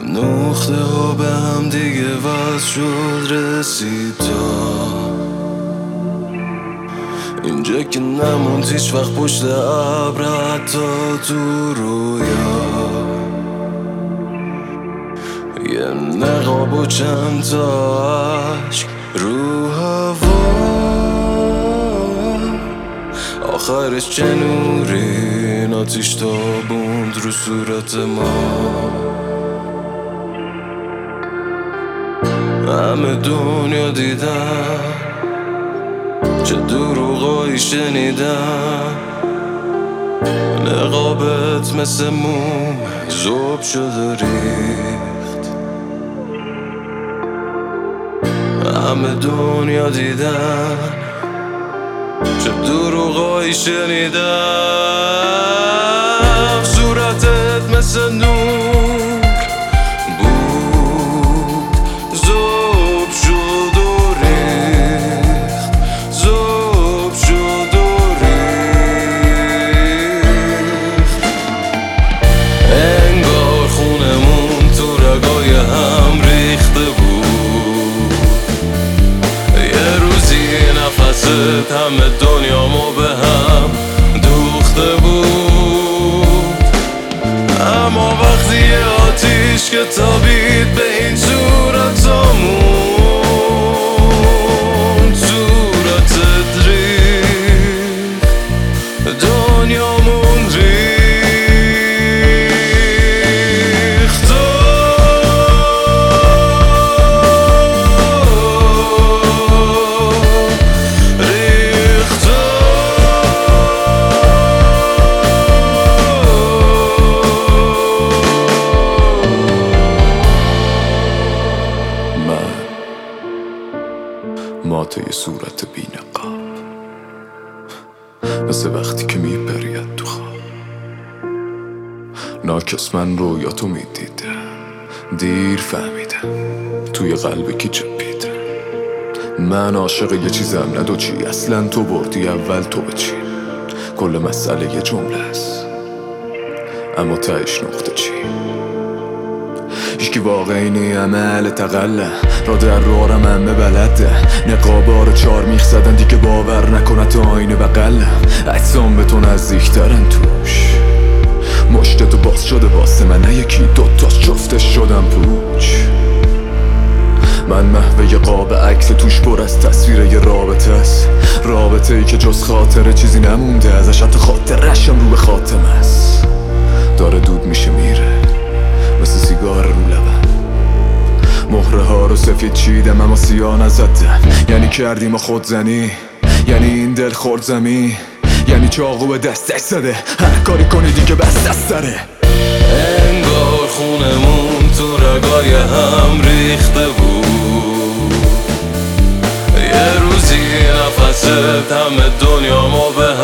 نقطه ها به هم دیگه وصل شد رسید اینجا که نموند هیچ وقت پشت ابر حتی تو رویا یه نقاب و چند تا عشق رو هوا آخرش چه نوری آتیش تابوند رو صورت ما همه دنیا دیدم چه دروغایی شنیدم نقابت مثل موم ذوب شده ریخت همه دنیا دیدم چه دروغایی شنیدم صورتت مثل نور بود ذوب شد و ریخت ذوب شد و ریخت انگار خونمون تو رگای هم ریخته بود یه روزی نفست همه دنیامو به هم دوخته بود اما وقتی یه آتیش که تابید به این صورتامون صورتت ریخت دنیامون ریخت ماته یه صورت بی نقاب مثل وقتی که میپرید تو خواب ناکس من رویاتو میدیدم دیر فهمیدم توی قلب کی چپیدم من عاشق یه چیزم نه دو چی اصلا تو بردی اول تو بچین کل مسئله یه جمله است اما تهش نقطه چی هیچکی واقعی نی عمل تقله را در روارم همه بلده نقابا رو 4 میخ زدن دیگه باور نکنه تو آینه بغلم اجسام به تو نزدیکترن توش مشت تو باز شده واسه من نه یکی دوتاش جفتش شدم پوچ من محوه قاب عکس توش پر از تصویر یه رابطه است رابطه ای که جز خاطره چیزی نمونده ازش حتی خاطرشم رو به خاتم است داره دود میشه میره مثل سیگار رو لبم مهره ها رو سفید چیدم اما سیاه نزدم یعنی کردیم خودزنی یعنی این دل خورد زمین یعنی چاقو به دستش زده هر کاری کنی دیگه بس دست داره انگار خونمون تو رگای هم ریخته بود یه روزی نفست همه دنیامو به